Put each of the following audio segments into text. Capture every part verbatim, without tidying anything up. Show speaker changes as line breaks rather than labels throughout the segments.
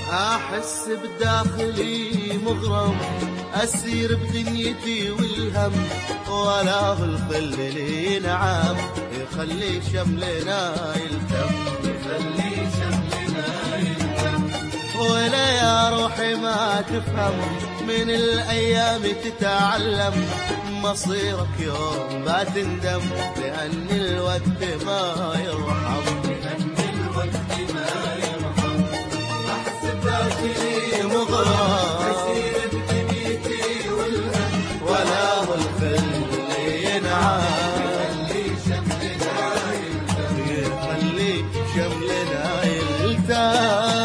أحس بداخلي مغرم، أسير بدنيتي والهم، ولا الخل لي نعم يخلي شملنا يلتم،
يخلي شملنا يلتم.
ولا يا روحي ما تفهم من الأيام تتعلم، مصيرك يوم ما تندم، لأن الوقت ما يرحم،
لأن الوقت ما يرحم. أحس بداخلي
مغرم،
أسير بدنيتي والهم،
ولا الخل لي نعم
يخلي شملنا يلتم،
يخلي شملنا يلتم.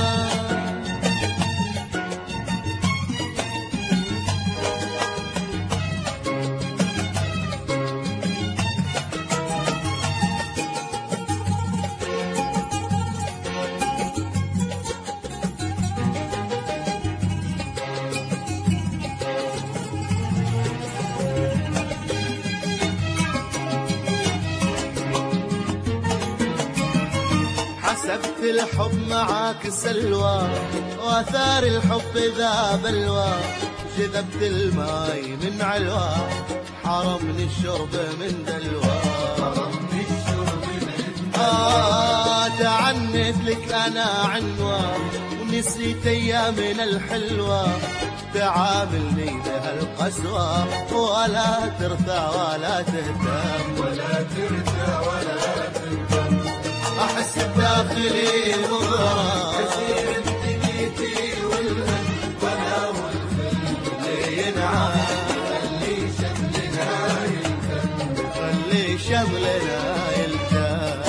حسبت الحب معاك سلوى، واثار الحب ذا بلوى، جذبت الماي من علوى، حرمني الشرب من دلوى،
حرمني الشرب من
آه تعنت لك أنا عنوى، ونسيت أيامنا الحلوة، تعاملني بهالقسوة، ولا ترثى ولا تهتم،
ولا ترثى ولا تهتم.
أحس بداخلي مغرم،
أسير بدنيتي والهم، ولا والخل
لي نعم
يخلي شملنا يلتم،
خلي شملنا يلتم.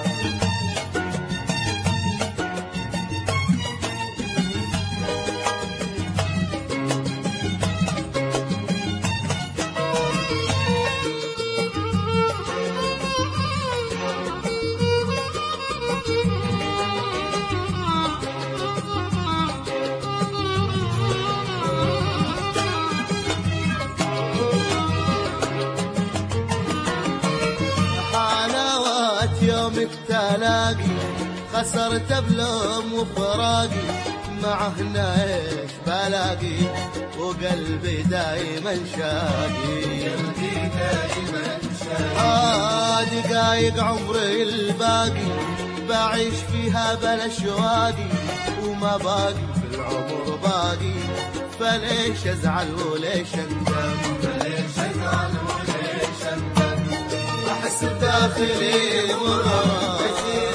يوم التلاقي خسرت بلوم وفراقي، معه ايش بلاقي، وقلبي دايما شاقي،
قلبي دائما شاقي.
آه دقايق عمري الباقي بعيش فيها بلا شواقي، وما باقي في العمر باقي، فليش ازعل وليش اندم،
فليش ازعل وليش اندم.
احس بداخلي مغرم،